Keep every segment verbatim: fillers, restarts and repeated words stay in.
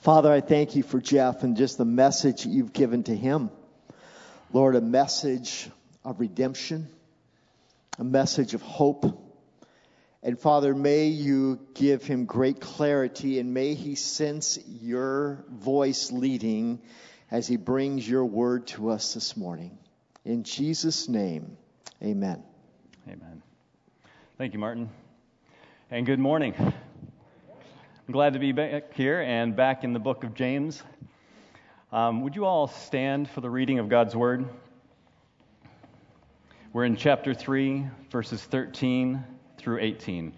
Father, I thank you for Jeff and just the message that you've given to him. Lord, a message of redemption, a message of hope. And Father, may you give him great clarity and may he sense your voice leading as he brings your word to us this morning. In Jesus' name, amen. Amen. Thank you, Martin. And good morning. I'm glad to be back here and back in the book of James. Um, would you all stand for the reading of God's word? We're in chapter three, verses thirteen through eighteen.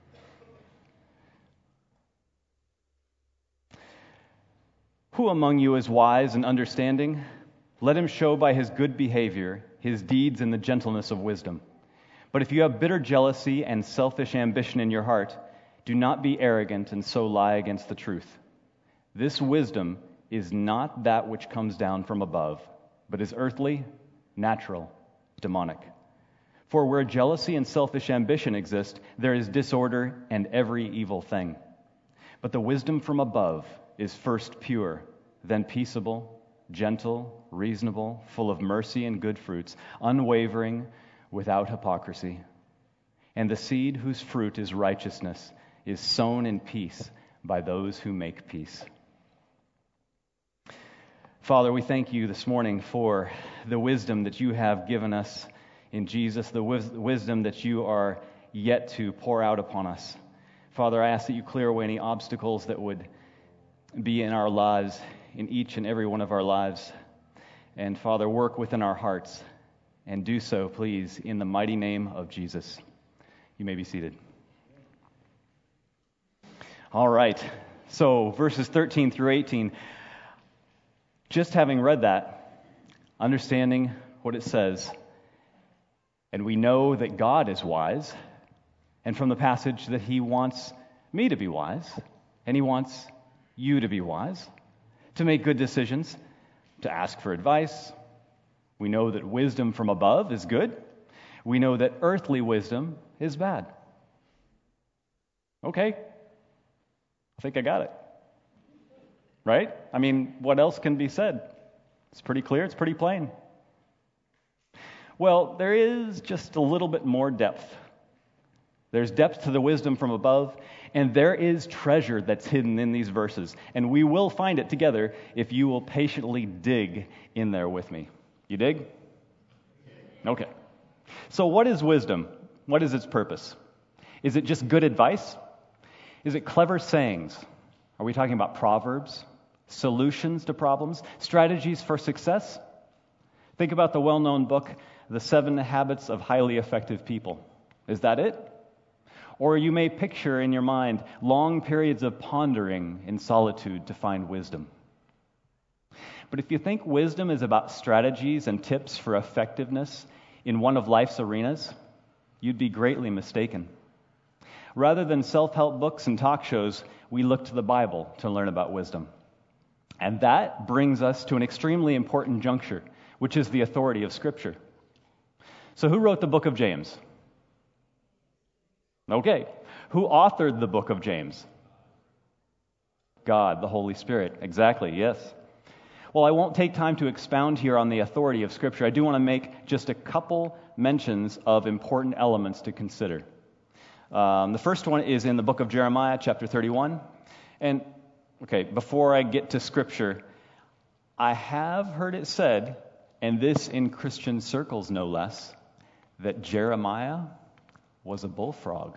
Who among you is wise and understanding? Let him show by his good behavior his deeds in the gentleness of wisdom. But if you have bitter jealousy and selfish ambition in your heart, do not be arrogant and so lie against the truth. This wisdom is not that which comes down from above, but is earthly, natural, demonic. For where jealousy and selfish ambition exist, there is disorder and every evil thing. But the wisdom from above is first pure, then peaceable, gentle, reasonable, full of mercy and good fruits, unwavering, without hypocrisy. And the seed whose fruit is righteousness is sown in peace by those who make peace. Father, we thank you this morning for the wisdom that you have given us in Jesus, the wis- wisdom that you are yet to pour out upon us. Father, I ask that you clear away any obstacles that would be in our lives, in each and every one of our lives. And Father, work within our hearts, and do so, please, in the mighty name of Jesus. You may be seated. All right, so verses thirteen through eighteen, just having read that, understanding what it says, and we know that God is wise, and from the passage that he wants me to be wise, and he wants you to be wise, to make good decisions, to ask for advice. We know that wisdom from above is good. We know that earthly wisdom is bad. Okay, I think I got it. Right? I mean, what else can be said? It's pretty clear, it's pretty plain. Well, there is just a little bit more depth. There's depth to the wisdom from above, and there is treasure that's hidden in these verses. And we will find it together if you will patiently dig in there with me. You dig? Okay. So what is wisdom? What is its purpose? Is it just good advice? Is it clever sayings? Are we talking about proverbs, solutions to problems, strategies for success? Think about the well-known book, The Seven Habits of Highly Effective People. Is that it? Or you may picture in your mind long periods of pondering in solitude to find wisdom. But if you think wisdom is about strategies and tips for effectiveness in one of life's arenas, you'd be greatly mistaken. Rather than self-help books and talk shows, we look to the Bible to learn about wisdom. And that brings us to an extremely important juncture, which is the authority of Scripture. So who wrote the book of James? Okay. Who authored the book of James? God, the Holy Spirit. Exactly, yes. Well, I won't take time to expound here on the authority of Scripture. I do want to make just a couple mentions of important elements to consider. Um, the first one is in the book of Jeremiah, chapter thirty-one. And, okay, before I get to Scripture, I have heard it said, and this in Christian circles no less, that Jeremiah was a bullfrog.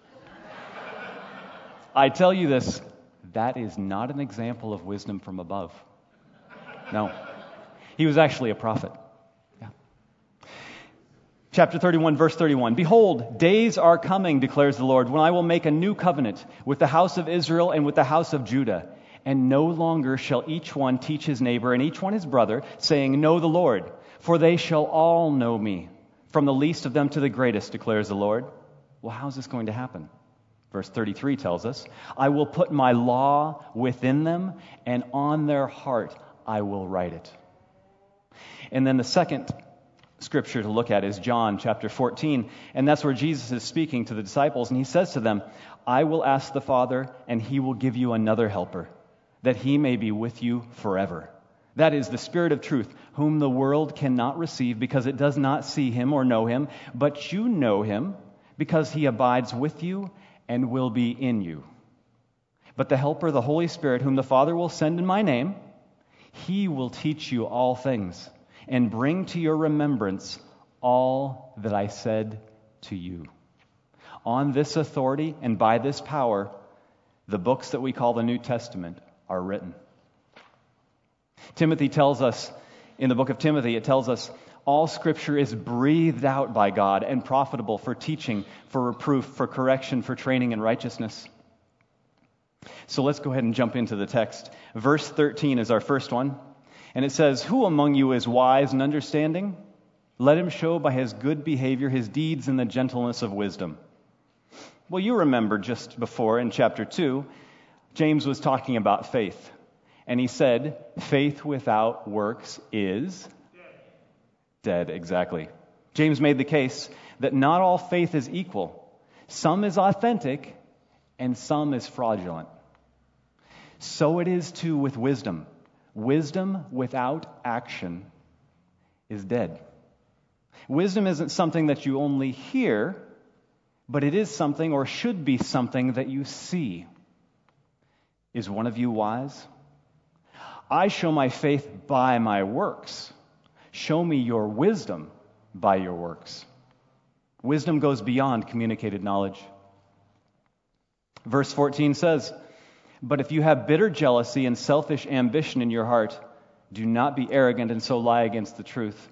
I tell you this, that is not an example of wisdom from above. No. He was actually a prophet. Yeah. Chapter thirty-one, verse thirty-one. Behold, days are coming, declares the Lord, when I will make a new covenant with the house of Israel and with the house of Judah. And no longer shall each one teach his neighbor and each one his brother, saying, Know the Lord, for they shall all know me, from the least of them to the greatest, declares the Lord. Well, how's this going to happen? Verse thirty-three tells us, I will put my law within them, and on their heart I will write it. And then the second scripture to look at is John chapter fourteen, and that's where Jesus is speaking to the disciples, and he says to them, I will ask the Father, and he will give you another helper, that he may be with you forever. That is the Spirit of truth, whom the world cannot receive because it does not see him or know him, but you know him because he abides with you and will be in you. But the Helper, the Holy Spirit, whom the Father will send in my name, he will teach you all things and bring to your remembrance all that I said to you. On this authority and by this power, the books that we call the New Testament are written. Timothy tells us, in the book of Timothy, it tells us, all Scripture is breathed out by God and profitable for teaching, for reproof, for correction, for training in righteousness. So let's go ahead and jump into the text. Verse thirteen is our first one. And it says, who among you is wise and understanding? Let him show by his good behavior his deeds in the gentleness of wisdom. Well, you remember just before in chapter two, James was talking about faith. And he said, faith without works is dead. Dead, exactly. James made the case that not all faith is equal. Some is authentic and some is fraudulent. So it is too with wisdom. Wisdom without action is dead. Wisdom isn't something that you only hear, but it is something, or should be something, that you see. Is one of you wise? I show my faith by my works. Show me your wisdom by your works. Wisdom goes beyond communicated knowledge. Verse fourteen says, but if you have bitter jealousy and selfish ambition in your heart, do not be arrogant and so lie against the truth.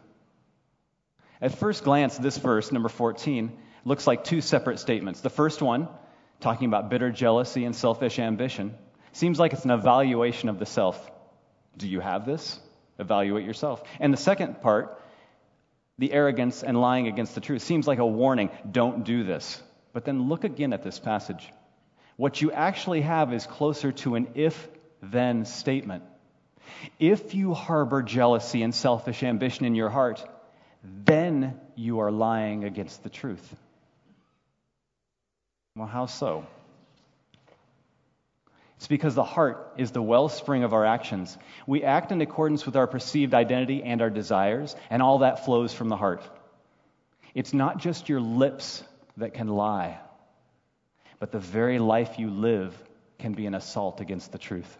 At first glance, this verse, number fourteen, looks like two separate statements. The first one, talking about bitter jealousy and selfish ambition, seems like it's an evaluation of the self. Do you have this? Evaluate yourself. And the second part, the arrogance and lying against the truth, seems like a warning. Don't do this. But then look again at this passage. What you actually have is closer to an if-then statement. If you harbor jealousy and selfish ambition in your heart, then you are lying against the truth. Well, how so? It's because the heart is the wellspring of our actions. We act in accordance with our perceived identity and our desires, and all that flows from the heart. It's not just your lips that can lie, but the very life you live can be an assault against the truth.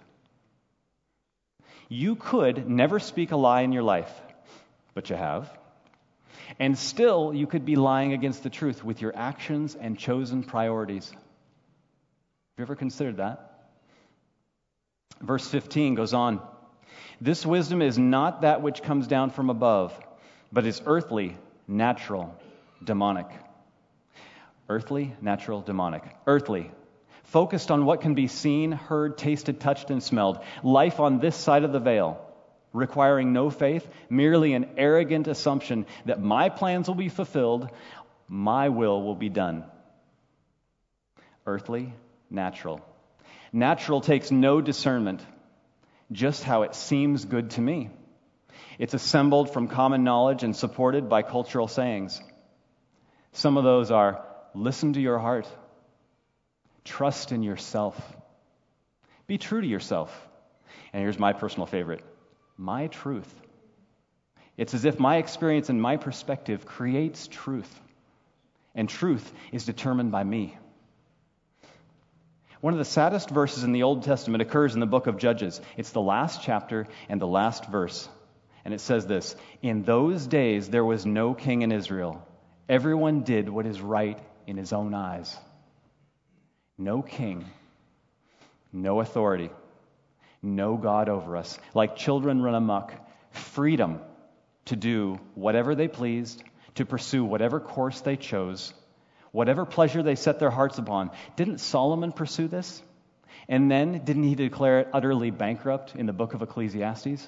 You could never speak a lie in your life, but you have. And still, you could be lying against the truth with your actions and chosen priorities. Have you ever considered that? Verse fifteen goes on. This wisdom is not that which comes down from above, but is earthly, natural, demonic. Earthly, natural, demonic. Earthly, focused on what can be seen, heard, tasted, touched, and smelled. Life on this side of the veil, requiring no faith, merely an arrogant assumption that my plans will be fulfilled, my will will be done. Earthly, natural. Natural takes no discernment, just how it seems good to me. It's assembled from common knowledge and supported by cultural sayings. Some of those are, listen to your heart, trust in yourself, be true to yourself. And here's my personal favorite, my truth. It's as if my experience and my perspective creates truth, and truth is determined by me. One of the saddest verses in the Old Testament occurs in the book of Judges. It's the last chapter and the last verse. And it says this, in those days there was no king in Israel. Everyone did what is right in his own eyes. No king, no authority, no God over us. Like children run amok, freedom to do whatever they pleased, to pursue whatever course they chose, whatever pleasure they set their hearts upon. Didn't Solomon pursue this? And then didn't he declare it utterly bankrupt in the book of Ecclesiastes?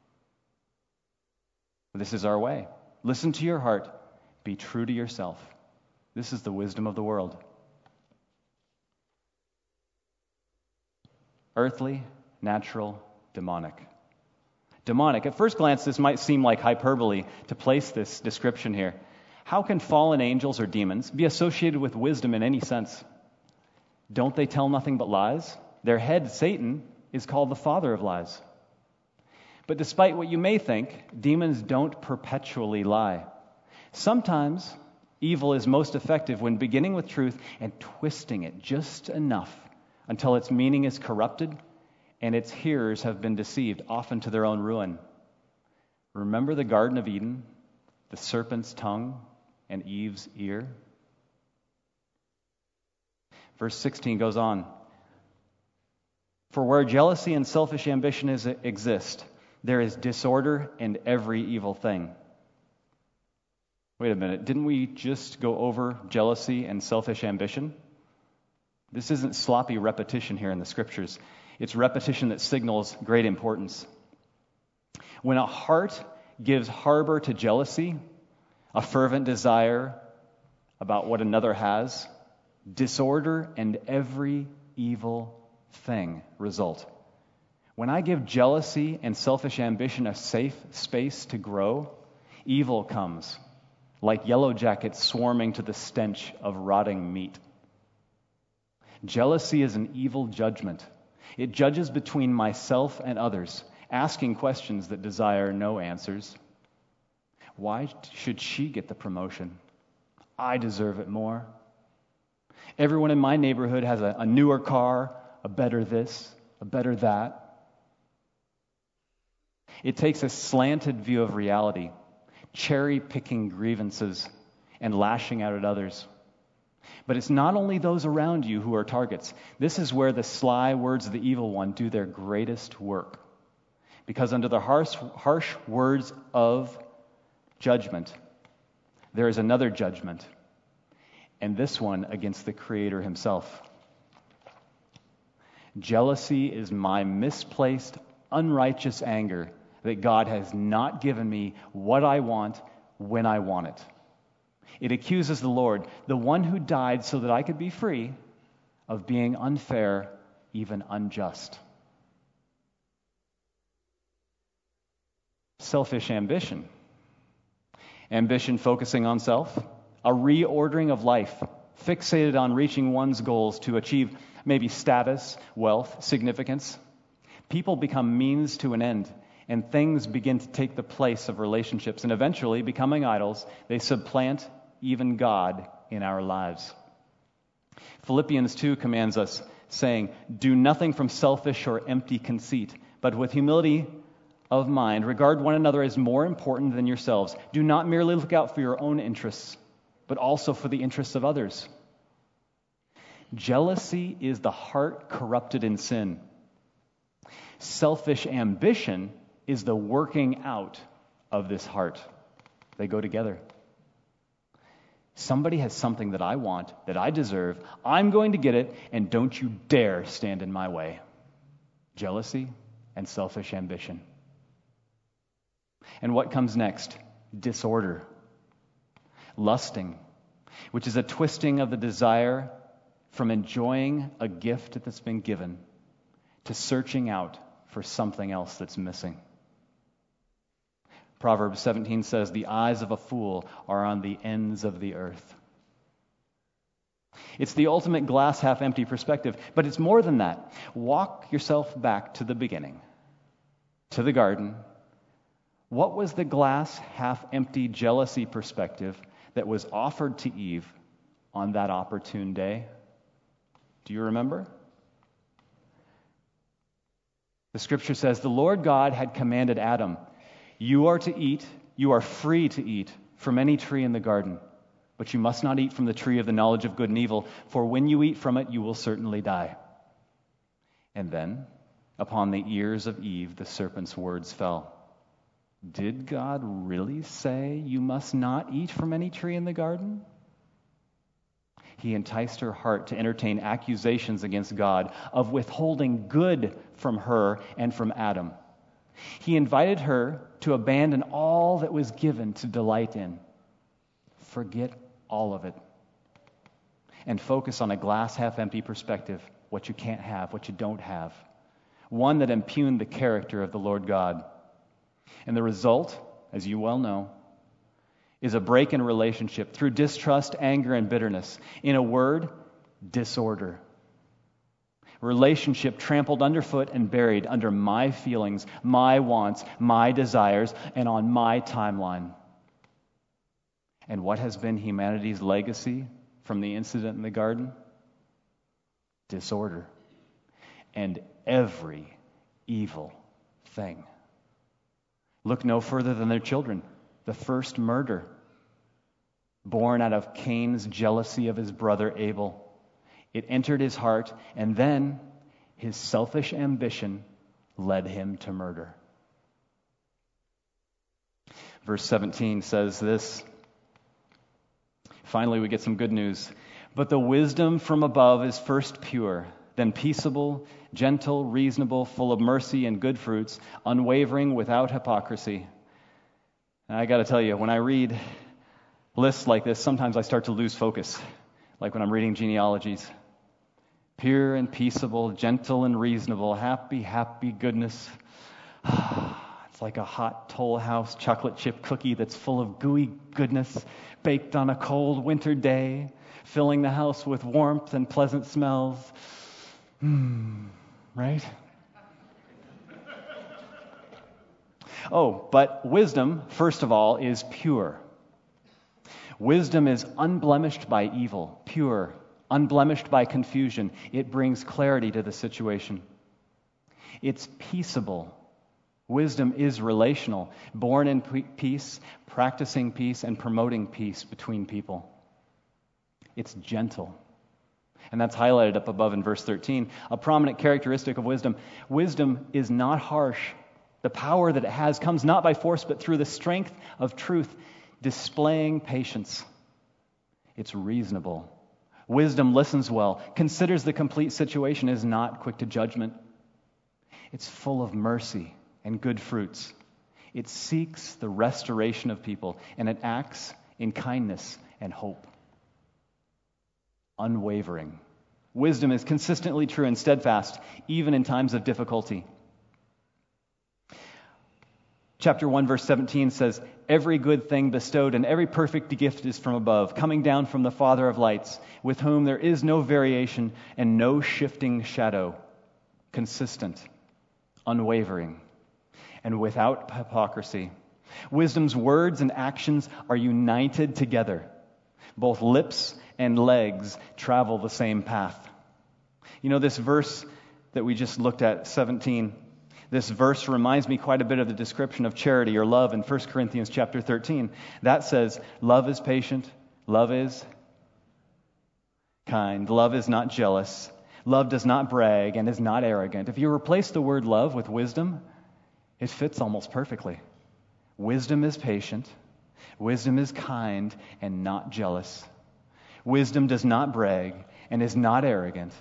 This is our way. Listen to your heart. Be true to yourself. This is the wisdom of the world. Earthly, natural, demonic. Demonic. At first glance, this might seem like hyperbole to place this description here. How can fallen angels or demons be associated with wisdom in any sense? Don't they tell nothing but lies? Their head, Satan, is called the father of lies. But despite what you may think, demons don't perpetually lie. Sometimes evil is most effective when beginning with truth and twisting it just enough until its meaning is corrupted and its hearers have been deceived, often to their own ruin. Remember the Garden of Eden, the serpent's tongue and Eve's ear? Verse sixteen goes on. For where jealousy and selfish ambition is, exist, there is disorder and every evil thing. Wait a minute, didn't we just go over jealousy and selfish ambition? This isn't sloppy repetition here in the Scriptures. It's repetition that signals great importance. When a heart gives harbor to jealousy, a fervent desire about what another has, disorder and every evil thing result. When I give jealousy and selfish ambition a safe space to grow, evil comes, like yellow jackets swarming to the stench of rotting meat. Jealousy is an evil judgment. It judges between myself and others, asking questions that desire no answers. Why should she get the promotion? I deserve it more. Everyone in my neighborhood has a, a newer car, a better this, a better that. It takes a slanted view of reality, cherry-picking grievances and lashing out at others. But it's not only those around you who are targets. This is where the sly words of the evil one do their greatest work. Because under the harsh, harsh words of judgment, there is another judgment, and this one against the Creator himself. Jealousy is my misplaced, unrighteous anger that God has not given me what I want when I want it. It accuses the Lord, the one who died so that I could be free, of being unfair, even unjust. Selfish ambition. Ambition focusing on self, a reordering of life, fixated on reaching one's goals to achieve maybe status, wealth, significance. People become means to an end, and things begin to take the place of relationships, and eventually, becoming idols, they supplant even God in our lives. Philippians two commands us, saying, "Do nothing from selfish or empty conceit, but with humility of mind, regard one another as more important than yourselves. Do not merely look out for your own interests, but also for the interests of others." Jealousy is the heart corrupted in sin. Selfish ambition is the working out of this heart. They go together. Somebody has something that I want, that I deserve. I'm going to get it, and don't you dare stand in my way. Jealousy and selfish ambition. And what comes next? Disorder. Lusting, which is a twisting of the desire from enjoying a gift that's been given to searching out for something else that's missing. Proverbs seventeen says, "The eyes of a fool are on the ends of the earth." It's the ultimate glass half empty perspective, but it's more than that. Walk yourself back to the beginning, to the garden. What was the glass half empty jealousy perspective that was offered to Eve on that opportune day? Do you remember? The scripture says, "The Lord God had commanded Adam, 'You are to eat, you are free to eat from any tree in the garden, but you must not eat from the tree of the knowledge of good and evil, for when you eat from it, you will certainly die.' And then, upon the ears of Eve, the serpent's words fell. Did God really say you must not eat from any tree in the garden? He enticed her heart to entertain accusations against God of withholding good from her and from Adam. He invited her to abandon all that was given to delight in. Forget all of it. And focus on a glass half empty perspective, what you can't have, what you don't have. One that impugned the character of the Lord God. And the result, as you well know, is a break in relationship through distrust, anger, and bitterness. In a word, disorder. Relationship trampled underfoot and buried under my feelings, my wants, my desires, and on my timeline. And what has been humanity's legacy from the incident in the garden? Disorder. And every evil thing. Look no further than their children. The first murder, born out of Cain's jealousy of his brother Abel. It entered his heart, and then his selfish ambition led him to murder. Verse seventeen says this. Finally, we get some good news. But the wisdom from above is first pure, then peaceable, gentle, reasonable, full of mercy and good fruits, unwavering, without hypocrisy. And I got to tell you, when I read lists like this, sometimes I start to lose focus, like when I'm reading genealogies. Pure and peaceable, gentle and reasonable, happy, happy goodness. It's like a hot Toll House chocolate chip cookie that's full of gooey goodness, baked on a cold winter day, filling the house with warmth and pleasant smells. Hmm, right? Oh, but wisdom, first of all, is pure. Wisdom is unblemished by evil, pure, unblemished by confusion. It brings clarity to the situation. It's peaceable. Wisdom is relational, born in peace, practicing peace, and promoting peace between people. It's gentle. And that's highlighted up above in verse thirteen. A prominent characteristic of wisdom. Wisdom is not harsh. The power that it has comes not by force, but through the strength of truth, displaying patience. It's reasonable. Wisdom listens well, considers the complete situation, is not quick to judgment. It's full of mercy and good fruits. It seeks the restoration of people, and it acts in kindness and hope. Unwavering. Wisdom is consistently true and steadfast, even in times of difficulty. Chapter one, verse seventeen says, "Every good thing bestowed and every perfect gift is from above, coming down from the Father of lights, with whom there is no variation and no shifting shadow." Consistent, unwavering, and without hypocrisy. Wisdom's words and actions are united together. Both lips and legs travel the same path. You know, this verse that we just looked at, seventeen, this verse reminds me quite a bit of the description of charity or love in First Corinthians chapter thirteen. That says, love is patient, love is kind, love is not jealous, love does not brag and is not arrogant. If you replace the word love with wisdom, it fits almost perfectly. Wisdom is patient, wisdom is kind and not jealous. Wisdom does not brag and is not arrogant.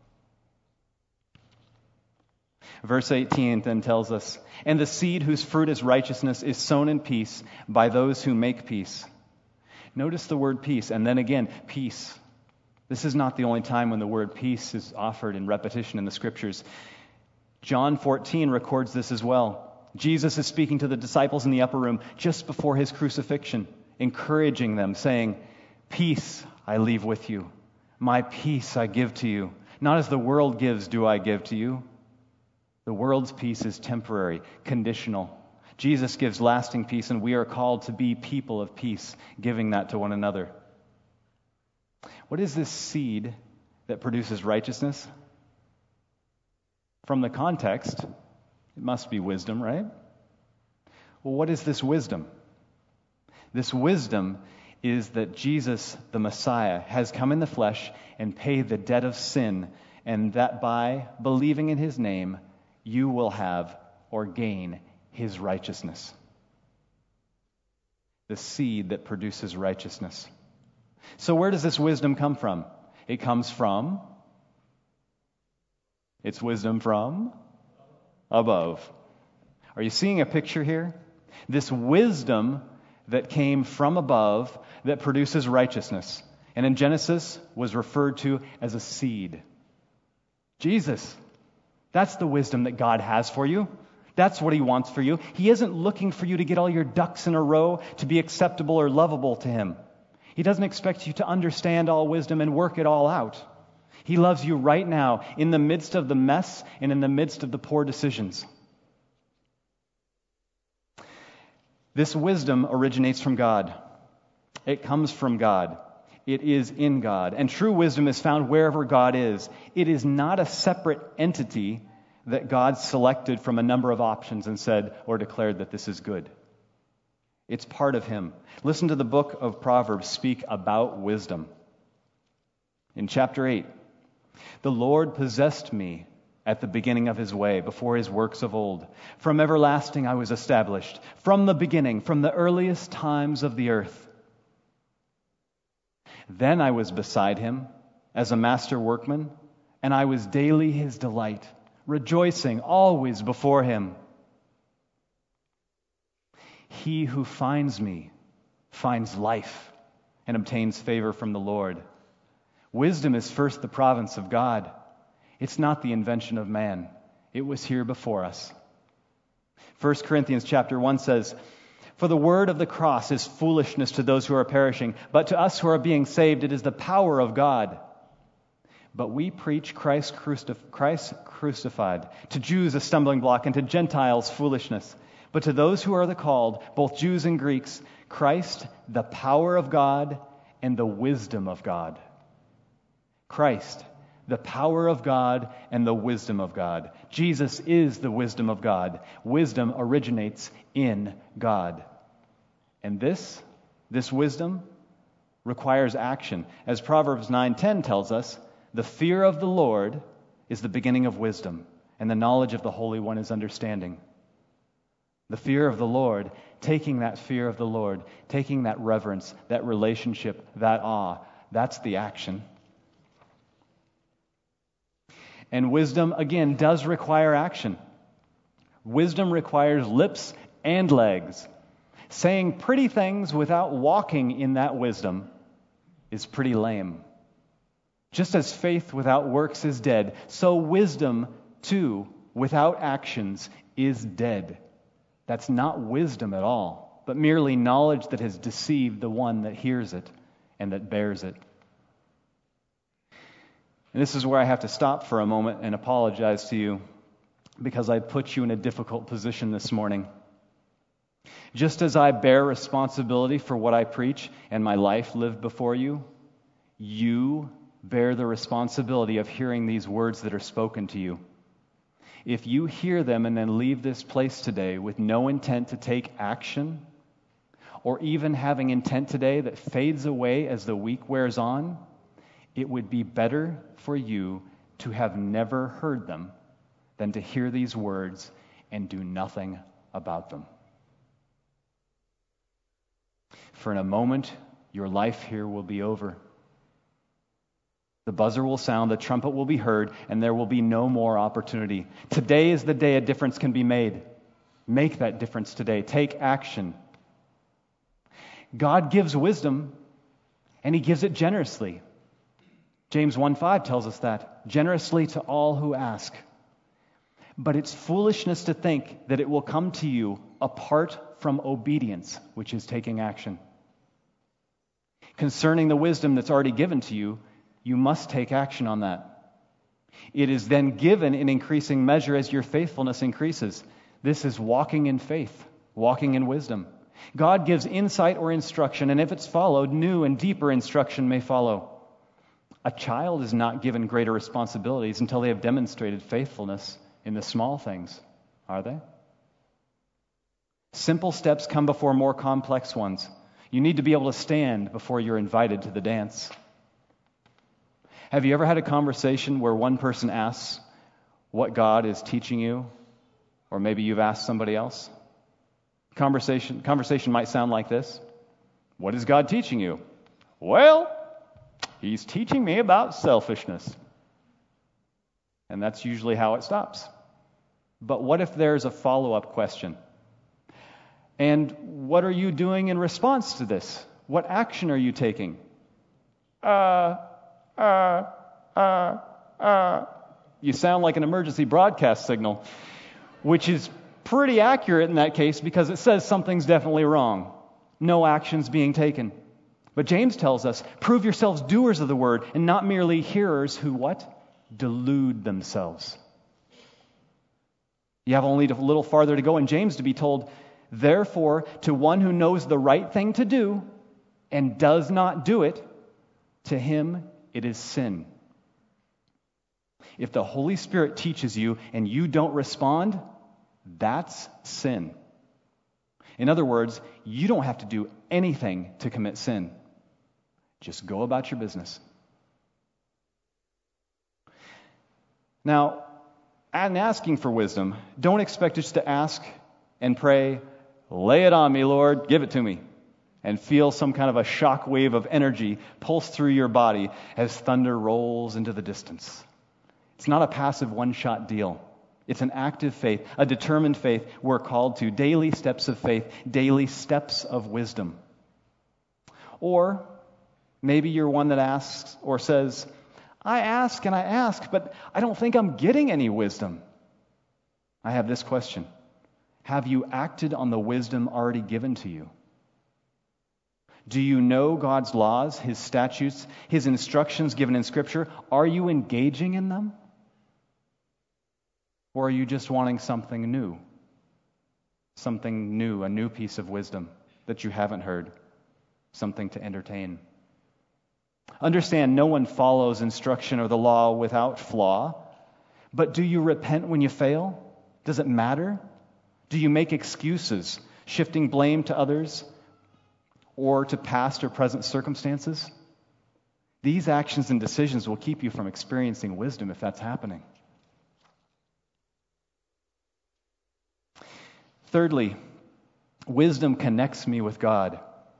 Verse eighteen then tells us, "And the seed whose fruit is righteousness is sown in peace by those who make peace." Notice the word peace, and then again, peace. This is not the only time when the word peace is offered in repetition in the Scriptures. John fourteen records this as well. Jesus is speaking to the disciples in the upper room just before his crucifixion, encouraging them, saying, "Peace I leave with you. My peace I give to you. Not as the world gives do I give to you." The world's peace is temporary, conditional. Jesus gives lasting peace, and we are called to be people of peace, giving that to one another. What is this seed that produces righteousness? From the context, it must be wisdom, right? Well, what is this wisdom? This wisdom is that Jesus, the Messiah, has come in the flesh and paid the debt of sin, and that by believing in his name, you will have or gain his righteousness. The seed that produces righteousness. So where does this wisdom come from? It comes from, it's wisdom from above. Are you seeing a picture here? This wisdom that came from above that produces righteousness. And in Genesis was referred to as a seed. Jesus. That's the wisdom that God has for you. That's what he wants for you. He isn't looking for you to get all your ducks in a row to be acceptable or lovable to him. He doesn't expect you to understand all wisdom and work it all out. He loves you right now, in the midst of the mess and in the midst of the poor decisions. This wisdom originates from God. It comes from God. It is in God. And true wisdom is found wherever God is. It is not a separate entity that God selected from a number of options and said or declared that this is good. It's part of Him. Listen to the book of Proverbs speak about wisdom. In chapter eight, the Lord possessed me at the beginning of His way, before His works of old. From everlasting I was established, from the beginning, from the earliest times of the earth. Then I was beside Him as a master workman, and I was daily His delight, rejoicing always before Him. He who finds me finds life and obtains favor from the Lord. Wisdom is first the province of God. It's not the invention of man. It was here before us. First Corinthians chapter one says, "For the word of the cross is foolishness to those who are perishing, but to us who are being saved it is the power of God. But we preach Christ, crucif- Christ crucified, to Jews a stumbling block and to Gentiles foolishness. But to those who are the called, both Jews and Greeks, Christ, the power of God and the wisdom of God." Christ, the power of God and the wisdom of God. Jesus is the wisdom of God. Wisdom originates in God. And this, this wisdom requires action. As Proverbs nine ten tells us, the fear of the Lord is the beginning of wisdom, and the knowledge of the Holy One is understanding. The fear of the Lord, taking that fear of the Lord, taking that reverence, that relationship, that awe, that's the action. And wisdom, again, does require action. Wisdom requires lips and legs. Saying pretty things without walking in that wisdom is pretty lame. Just as faith without works is dead, so wisdom, too, without actions is dead. That's not wisdom at all, but merely knowledge that has deceived the one that hears it and that bears it. And this is where I have to stop for a moment and apologize to you because I put you in a difficult position this morning. Just as I bear responsibility for what I preach and my life lived before you, you bear the responsibility of hearing these words that are spoken to you. If you hear them and then leave this place today with no intent to take action, or even having intent today that fades away as the week wears on, it would be better for you to have never heard them than to hear these words and do nothing about them. For in a moment, your life here will be over. The buzzer will sound, the trumpet will be heard, and there will be no more opportunity. Today is the day a difference can be made. Make that difference today. Take action. God gives wisdom, and He gives it generously. James one five tells us that, generously to all who ask. But it's foolishness to think that it will come to you apart from obedience, which is taking action. Concerning the wisdom that's already given to you, you must take action on that. It is then given in increasing measure as your faithfulness increases. This is walking in faith, walking in wisdom. God gives insight or instruction, and if it's followed, new and deeper instruction may follow. A child is not given greater responsibilities until they have demonstrated faithfulness in the small things, are they? Simple steps come before more complex ones. You need to be able to stand before you're invited to the dance. Have you ever had a conversation where one person asks what God is teaching you, or maybe you've asked somebody else? Conversation, conversation might sound like this. What is God teaching you? Well, He's teaching me about selfishness. And that's usually how it stops. But what if there's a follow-up question? And what are you doing in response to this? What action are you taking? Uh, uh, uh, uh. You sound like an emergency broadcast signal, which is pretty accurate in that case because it says something's definitely wrong. No action's being taken. But James tells us, prove yourselves doers of the word and not merely hearers who what? Delude themselves. You have only a little farther to go in James to be told, therefore, to one who knows the right thing to do and does not do it, to him it is sin. If the Holy Spirit teaches you and you don't respond, that's sin. In other words, you don't have to do anything to commit sin. Just go about your business. Now, in asking for wisdom, don't expect us to ask and pray, lay it on me, Lord, give it to me, and feel some kind of a shock wave of energy pulse through your body as thunder rolls into the distance. It's not a passive one-shot deal. It's an active faith, a determined faith we're called to, daily steps of faith, daily steps of wisdom. Or maybe you're one that asks or says, I ask and I ask, but I don't think I'm getting any wisdom. I have this question. Have you acted on the wisdom already given to you? Do you know God's laws, His statutes, His instructions given in Scripture? Are you engaging in them? Or are you just wanting something new? Something new, a new piece of wisdom that you haven't heard. Something to entertain. Understand, no one follows instruction or the law without flaw. But do you repent when you fail? Does it matter? Do you make excuses, shifting blame to others or to past or present circumstances? These actions and decisions will keep you from experiencing wisdom if that's happening. Thirdly, wisdom connects me with God.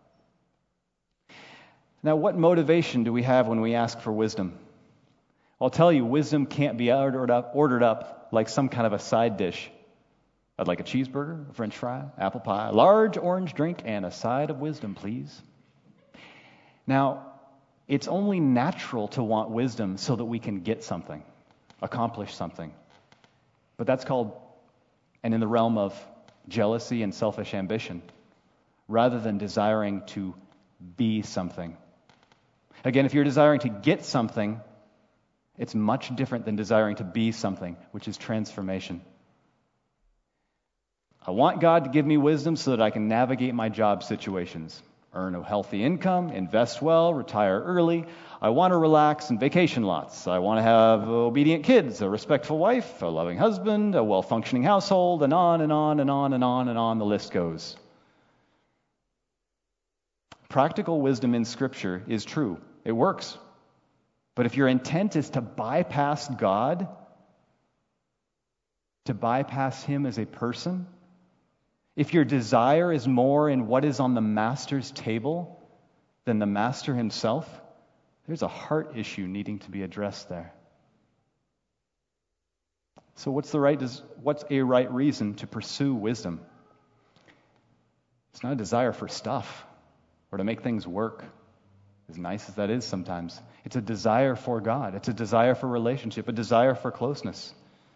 Now, what motivation do we have when we ask for wisdom? I'll tell you, wisdom can't be ordered up, ordered up like some kind of a side dish. I'd like a cheeseburger, a french fry, apple pie, a large orange drink, and a side of wisdom, please. Now, it's only natural to want wisdom so that we can get something, accomplish something. But that's called, and in the realm of jealousy and selfish ambition, rather than desiring to be something. Again, if you're desiring to get something, it's much different than desiring to be something, which is transformation. I want God to give me wisdom so that I can navigate my job situations, earn a healthy income, invest well, retire early. I want to relax and vacation lots. I want to have obedient kids, a respectful wife, a loving husband, a well-functioning household, and on and on and on and on and on the list goes. Practical wisdom in Scripture is true. It works. But if your intent is to bypass God, to bypass Him as a person, if your desire is more in what is on the Master's table than the Master Himself, there's a heart issue needing to be addressed there. So what's the right, what's a right reason to pursue wisdom? It's not a desire for stuff or to make things work, as nice as that is sometimes. It's a desire for God. It's a desire for relationship, a desire for closeness.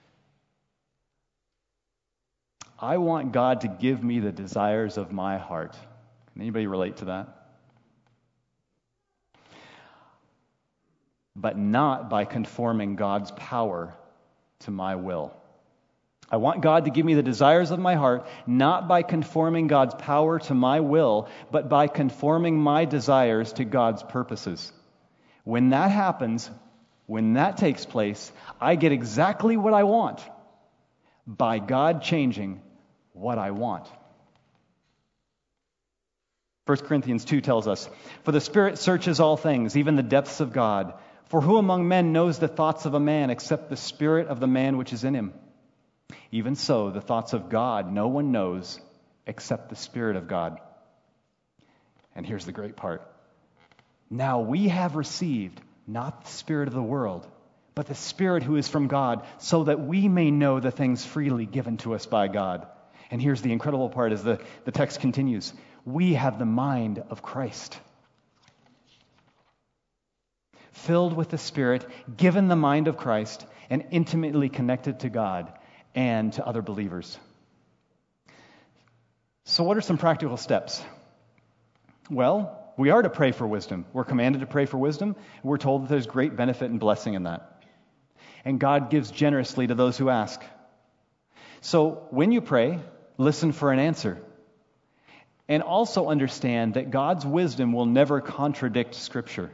I want God to give me the desires of my heart. Can anybody relate to that? But not by conforming God's power to my will. I want God to give me the desires of my heart, not by conforming God's power to my will, but by conforming my desires to God's purposes. When that happens, when that takes place, I get exactly what I want by God changing what I want. First Corinthians two tells us, "For the Spirit searches all things, even the depths of God. For who among men knows the thoughts of a man except the spirit of the man which is in him? Even so, the thoughts of God no one knows except the Spirit of God." And here's the great part. "Now we have received not the spirit of the world, but the Spirit who is from God, so that we may know the things freely given to us by God." And here's the incredible part as the, the text continues. We have the mind of Christ. Filled with the Spirit, given the mind of Christ, and intimately connected to God and to other believers. So what are some practical steps? Well, We are to pray for wisdom. We're commanded to pray for wisdom. We're told that there's great benefit and blessing in that. And God gives generously to those who ask. So when you pray, listen for an answer. And also understand that God's wisdom will never contradict Scripture.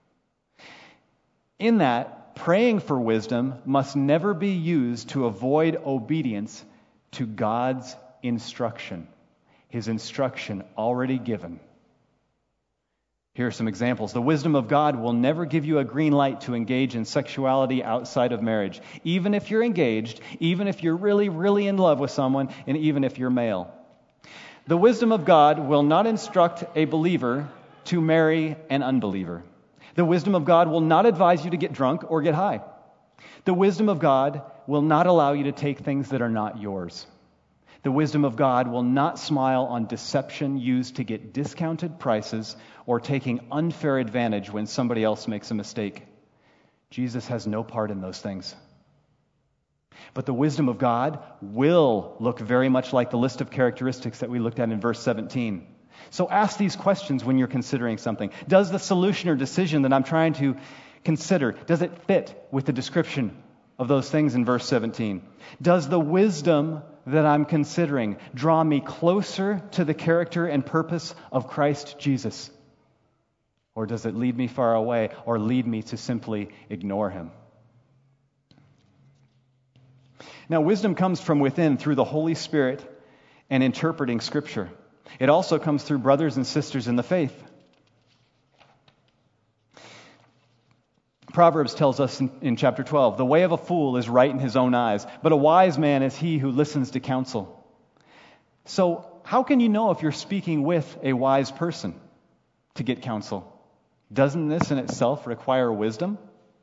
In that, praying for wisdom must never be used to avoid obedience to God's instruction. His instruction already given. Here are some examples. The wisdom of God will never give you a green light to engage in sexuality outside of marriage, even if you're engaged, even if you're really, really in love with someone, and even if you're male. The wisdom of God will not instruct a believer to marry an unbeliever. The wisdom of God will not advise you to get drunk or get high. The wisdom of God will not allow you to take things that are not yours. The wisdom of God will not smile on deception used to get discounted prices or taking unfair advantage when somebody else makes a mistake. Jesus has no part in those things. But the wisdom of God will look very much like the list of characteristics that we looked at in verse seventeen. So ask these questions when you're considering something. Does the solution or decision that I'm trying to consider, does it fit with the description of those things in verse seventeen? Does the wisdom that I'm considering draw me closer to the character and purpose of Christ Jesus? Or does it lead me far away or lead me to simply ignore him? Now, wisdom comes from within through the Holy Spirit and interpreting Scripture. It also comes through brothers and sisters in the faith. Proverbs tells us in, in chapter twelve, the way of a fool is right in his own eyes, but a wise man is he who listens to counsel. So, how can you know if you're speaking with a wise person to get counsel? Doesn't this in itself require wisdom?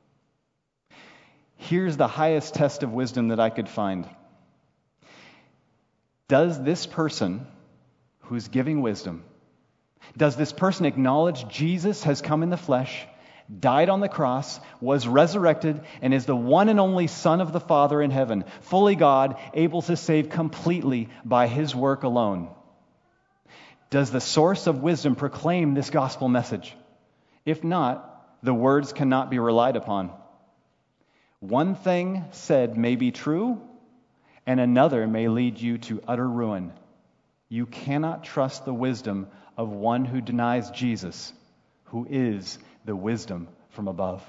Here's the highest test of wisdom that I could find. Does this person who's giving wisdom, does this person acknowledge Jesus has come in the flesh, died on the cross, was resurrected, and is the one and only Son of the Father in heaven, fully God, able to save completely by his work alone? Does the source of wisdom proclaim this gospel message? If not, the words cannot be relied upon. One thing said may be true, and another may lead you to utter ruin. You cannot trust the wisdom of one who denies Jesus, who is the wisdom from above.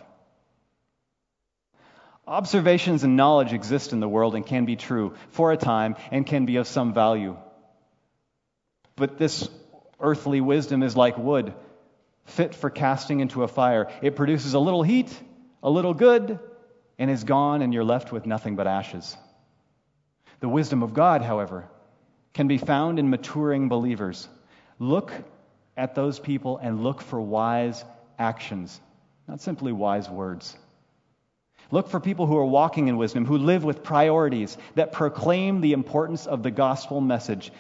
Observations and knowledge exist in the world and can be true for a time and can be of some value. But this earthly wisdom is like wood, fit for casting into a fire. It produces a little heat, a little good, and is gone, and you're left with nothing but ashes. The wisdom of God, however, can be found in maturing believers. Look at those people and look for wise actions, not simply wise words. Look for people who are walking in wisdom, who live with priorities that proclaim the importance of the gospel message.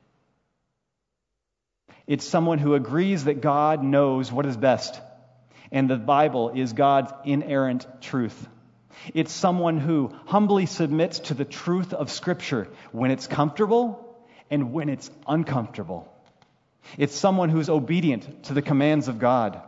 It's someone who agrees that God knows what is best, and the Bible is God's inerrant truth. It's someone who humbly submits to the truth of Scripture when it's comfortable and when it's uncomfortable. It's someone who's obedient to the commands of God.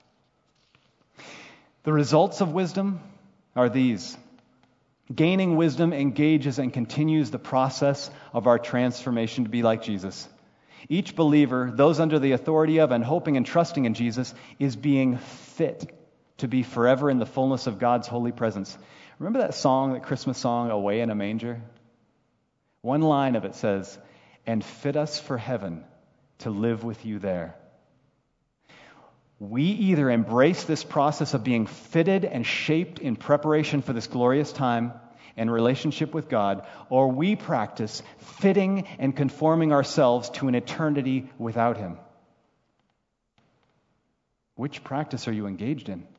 The results of wisdom are these. Gaining wisdom engages and continues the process of our transformation to be like Jesus. Each believer, those under the authority of and hoping and trusting in Jesus, is being fit to be forever in the fullness of God's holy presence. Remember that song, that Christmas song, Away in a Manger? One line of it says, "And fit us for heaven to live with you there." We either embrace this process of being fitted and shaped in preparation for this glorious time and relationship with God, or we practice fitting and conforming ourselves to an eternity without Him. Which practice are you engaged in?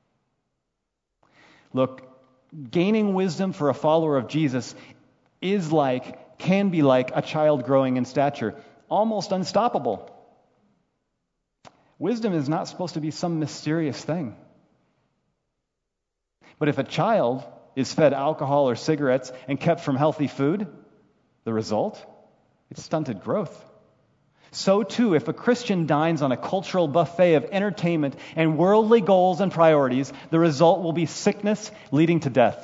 Look, gaining wisdom for a follower of Jesus is like, can be like a child growing in stature, almost unstoppable. Wisdom is not supposed to be some mysterious thing. But if a child is fed alcohol or cigarettes and kept from healthy food, the result? It's stunted growth. So too, if a Christian dines on a cultural buffet of entertainment and worldly goals and priorities, the result will be sickness leading to death.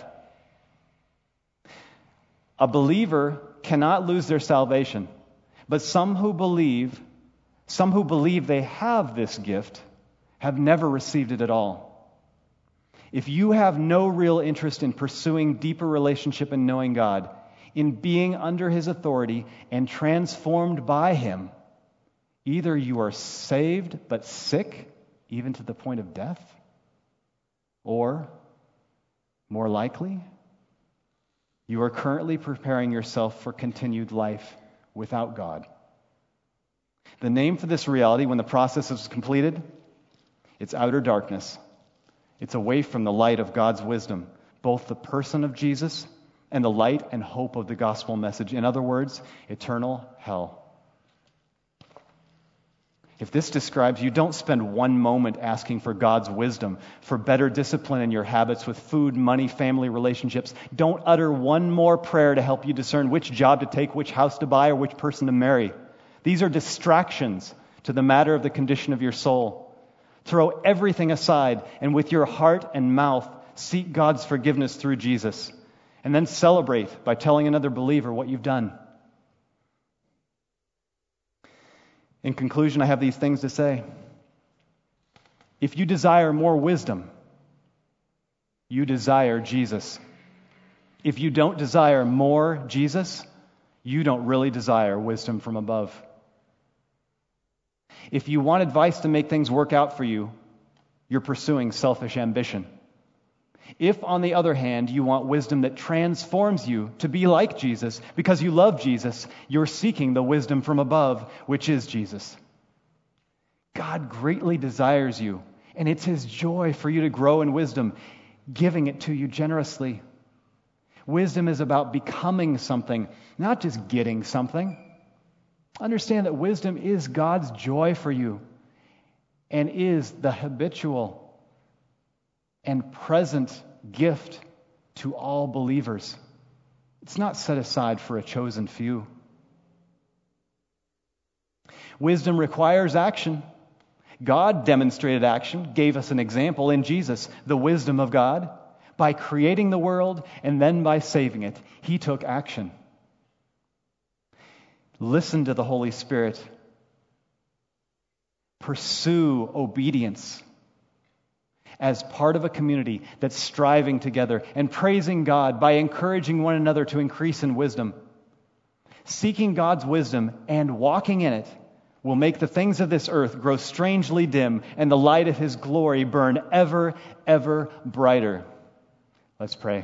A believer cannot lose their salvation, but some who believe, some who believe they have this gift, have never received it at all. If you have no real interest in pursuing deeper relationship and knowing God, in being under His authority and transformed by Him, either you are saved but sick, even to the point of death, or, more likely, you are currently preparing yourself for continued life without God. The name for this reality, when the process is completed, it's outer darkness. It's away from the light of God's wisdom, both the person of Jesus and the light and hope of the gospel message. In other words, eternal hell. If this describes you, don't spend one moment asking for God's wisdom, for better discipline in your habits with food, money, family, relationships. Don't utter one more prayer to help you discern which job to take, which house to buy, or which person to marry. These are distractions to the matter of the condition of your soul. Throw everything aside and with your heart and mouth seek God's forgiveness through Jesus. And then celebrate by telling another believer what you've done. In conclusion, I have these things to say. If you desire more wisdom, you desire Jesus. If you don't desire more Jesus, you don't really desire wisdom from above. If you want advice to make things work out for you, you're pursuing selfish ambition. If, on the other hand, you want wisdom that transforms you to be like Jesus because you love Jesus, you're seeking the wisdom from above, which is Jesus. God greatly desires you, and it's His joy for you to grow in wisdom, giving it to you generously. Wisdom is about becoming something, not just getting something. Understand that wisdom is God's joy for you and is the habitual and present gift to all believers. It's not set aside for a chosen few. Wisdom requires action. God demonstrated action, gave us an example in Jesus, the wisdom of God, by creating the world and then by saving it. He took action. Listen to the Holy Spirit. Pursue obedience as part of a community that's striving together and praising God by encouraging one another to increase in wisdom. Seeking God's wisdom and walking in it will make the things of this earth grow strangely dim and the light of His glory burn ever, ever brighter. Let's pray.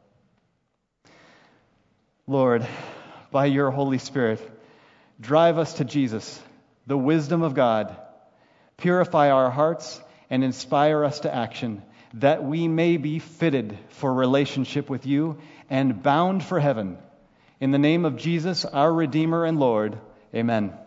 Lord, by your Holy Spirit, drive us to Jesus, the wisdom of God. Purify our hearts and inspire us to action, that we may be fitted for relationship with you and bound for heaven. In the name of Jesus, our Redeemer and Lord, amen.